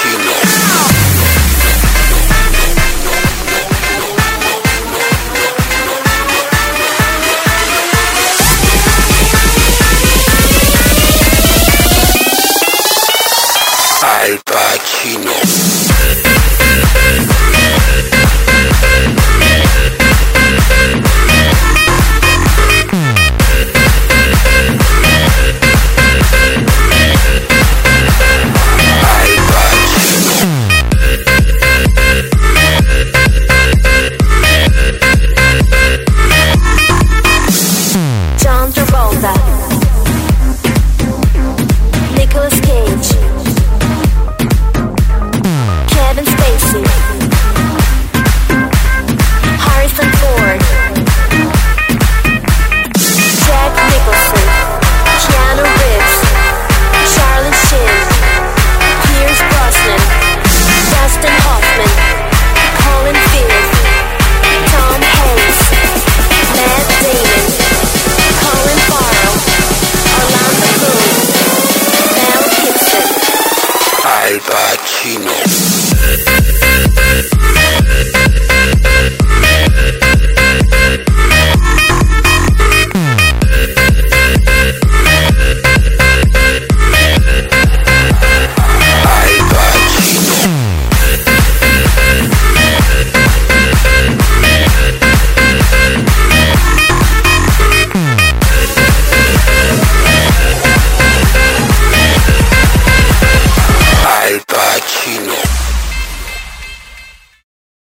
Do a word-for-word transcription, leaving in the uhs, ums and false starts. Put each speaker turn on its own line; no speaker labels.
Al Pacino.
John Travolta, Nicolas Cage, Kevin Spacey, Harrison Ford, Jack Nicholson, Keanu Reeves, Charlie Sheen, Pierce Brosnan, Dustin Hoffman, Colin Firth, Tom Hanks, Matt Damon, Colin Farrell, Orlando Bloom, Mel Gibson.
Al Pacino.